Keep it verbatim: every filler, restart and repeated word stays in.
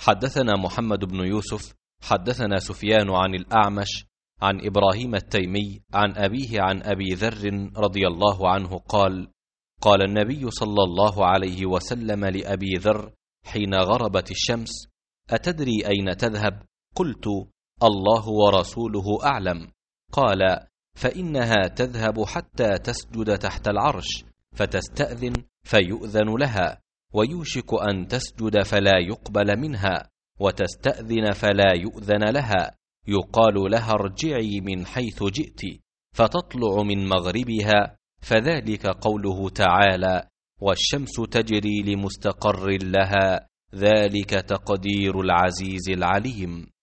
حدثنا محمد بن يوسف حدثنا سفيان عن الأعمش عن إبراهيم التيمي عن أبيه عن أبي ذر رضي الله عنه قال: قال النبي صلى الله عليه وسلم لأبي ذر حين غربت الشمس: أتدري أين تذهب؟ قلت: الله ورسوله أعلم. قال: فإنها تذهب حتى تسجد تحت العرش فتستأذن فيؤذن لها، ويوشك أن تسجد فلا يقبل منها، وتستأذن فلا يؤذن لها، يقال لها ارجعي من حيث جئت، فتطلع من مغربها، فذلك قوله تعالى: والشمس تجري لمستقر لها، ذلك تقدير العزيز العليم.